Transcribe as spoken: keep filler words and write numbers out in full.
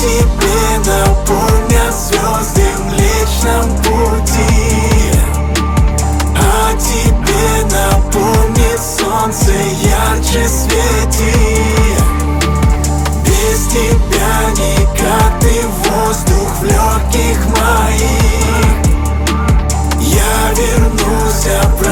тебе напомнят звезды в Млечном Пути. О тебе напомнит солнце, ярче свети. Без тебя никак, ты воздух в легких моих. Я вернусь обратно.